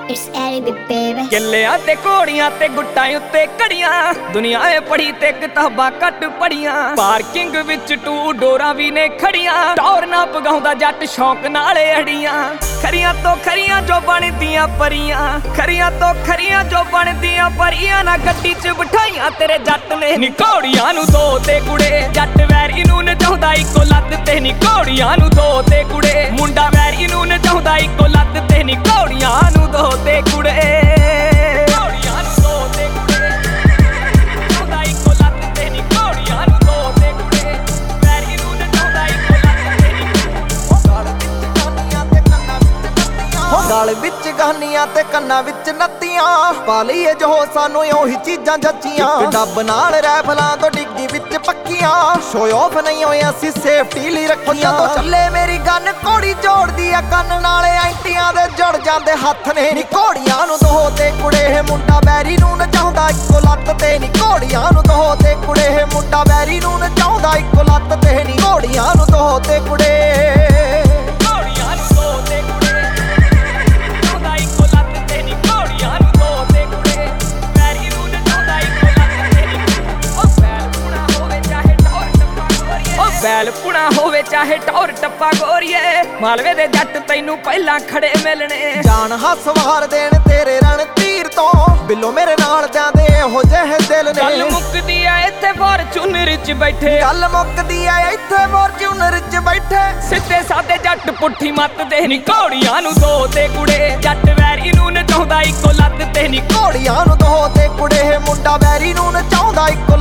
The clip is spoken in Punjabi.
It's Ellie baby। ਕਿੱਲਿਆਂ ਤੇ ਘੋੜੀਆਂ ਤੇ ਗੁੱਟਾਂ ਉੱਤੇ ਘੜੀਆਂ, ਦੁਨੀਆ ਏ ਪੜੀ ਤੇ ਕਿਤਾਬਾਂ ਘੱਟ ਪੜੀਆਂ। ਪਾਰਕਿੰਗ ਵਿੱਚ ਟੂ ਡੋਰਾਂ ਵੀ ਨੇ ਖੜੀਆਂ, ਟੌਰ ਨਾ ਪਗਾਉਂਦਾ ਜੱਟ ਸ਼ੌਂਕ ਨਾਲੇ ਅੜੀਆਂ। ਖਰੀਆਂ ਤੋਂ ਖਰੀਆਂ ਜੋ ਬਣਦੀਆਂ ਪਰੀਆਂ, ਖਰੀਆਂ ਤੋਂ ਖਰੀਆਂ ਜੋ ਬਣਦੀਆਂ ਪਰੀਆਂ। ਨਾ ਗੱਡੀ 'ਚ ਬਿਠਾਈਆਂ ਤੇਰੇ ਜੱਟ ਨੇ ਨੀ ਘੋੜੀਆਂ ਨੂੰ ਦੋ ਤੇ ਕੁੜੇ। ਜੱਟ ਵੈਰੀ ਨੂੰ ਨਚਾਉਂਦਾ ਇੱਕੋ ਲੱਤ ਤੇ ਨੀ ਘੋੜੀਆਂ ਨੂੰ ਦੋ ਤੇ ਕੁੜੇ। ਮੁੰਡਾ ਵੈਰੀ ਨੂੰ ਨਚਾਉਂਦਾ ਇੱਕੋ ਲੱਤ ਤੇ ਨੀ ਘੋੜੀਆਂ ਨੂੰ ਦੋ ਤੇ ਕੁੜੇ। ਘੋੜੀਆਂ ਨੂੰ ਦੋ ਤੇ ਕੁੜੇ, ਨਚਾਉਂਦਾ ਇੱਕੋ ਲੱਤ ਤੇ ਨੀ ਘੋੜੀਆਂ ਨੂੰ ਦੋ ਤੇ ਕੁੜੇ। ਵੈਰੀ ਨੂੰ ਨਚਾਉਂਦਾ ਇੱਕੋ ਲੱਤ ਤੇ ਨੀ। ਗਲ ਵਿੱਚ ਗਾਨੀਆਂ ਤੇ ਕੰਨਾਂ ਵਿੱਚ ਨੱਤੀਆਂ, ਪਾ ਲਈਏ ਜੋ ਸਾਨੂੰ ਉਹੀ ਚੀਜ਼ਾਂ ਜੱਚੀਆਂ। ਡੱਬ ਨਾਲ ਰੈਫਲਾਂ ਤੋਂ ਡਿੱਗੀ ਵਿੱਚ ਪੱਕੀਆਂ, ਸ਼ੋ ਆਫ ਨਹੀਂ ਹੋਏ ਅਸੀਂ ਸੇਫਟੀ ਲਈ ਰੱਖੀਆਂ। ਜਦੋਂ ਚੱਲੇ ਮੇਰੀ ਗਨ ਘੋੜੀ ਜੋੜਦੀ ਆ ਕੰਨ ਨਾਲੇ ਐਂਟੀਆਂ ਦੇ ਜੁੜ ਜਾਂਦੇ ਹੱਥ ਨੇ ਨੀ ਘੋੜੀਆਂ ਨੂੰ ਦੋ ਤੇ ਕੁੜੇ। ਮੁੰਡਾ ਬੈਰੀ ਨੂੰ ਨਚਾਉਂਦਾ ਇੱਕੋ ਲੱਤ ਤੇ ਨੀ ਘੋੜੀਆਂ ਨੂੰ ਦੋ ਤੇ ਕੁੜੇ। ਮੁੰਡਾ ਬੈਰੀ ਨੂੰ ਨਚਾਉਂਦਾ ਇੱਕੋ ਲੱਤ ਤੇ ਨੀ ਘੋੜੀਆਂ ਨੂੰ ਦੋ ਤੇ ਕੁੜੇ। ਬੈਲ ਪੁਣਾ ਹੋਵੇ ਚਾਹੇ ਟੌਰ ਟੱਪਾ ਗੋਰੀਏ, ਮਾਲਵੇ ਦੇ ਜੱਟ ਤੈਨੂੰ ਪਹਿਲਾਂ ਖੜੇ ਮਿਲਣੇ। ਜਾਨ ਹੱਸਵਾਰ ਦੇਣ ਤੇਰੇ ਰਣ ਤੀਰ ਤੋਂ, ਬਿੱਲੋ ਮੇਰੇ ਨਾਲ ਜਾਂਦੇ ਇਹੋ ਜਿਹੇ ਦਿਲ ਨੇ। ਗੱਲ ਮੁੱਕਦੀ ਐ ਇੱਥੇ ਫੋਰਚੂਨਰ 'ਚ ਬੈਠੇ, ਗੱਲ ਮੁੱਕਦੀ ਐ ਇੱਥੇ ਫੋਰਚੂਨਰ 'ਚ ਬੈਠੇ। ਸਿੱਧੇ ਸਾਦੇ ਜੱਟ ਪੁੱਠੀ ਮੱਤ ਦੇ ਨੀ ਘੋੜੀਆਂ ਨੂੰ ਦੋ ਤੇ ਕੁੜੇ। ਜੱਟ ਵੈਰੀ ਨੂੰ ਨਚਾਉਂਦਾ ਇੱਕੋ ਲੱਤ ਤੇ ਨੀ ਘੋੜੀਆਂ ਨੂੰ ਦੋ ਤੇ ਕੁੜੇ। ਮੁੰਡਾ ਵੈਰੀ ਨੂੰ ਨਚਾਉਂਦਾ ਇੱਕੋ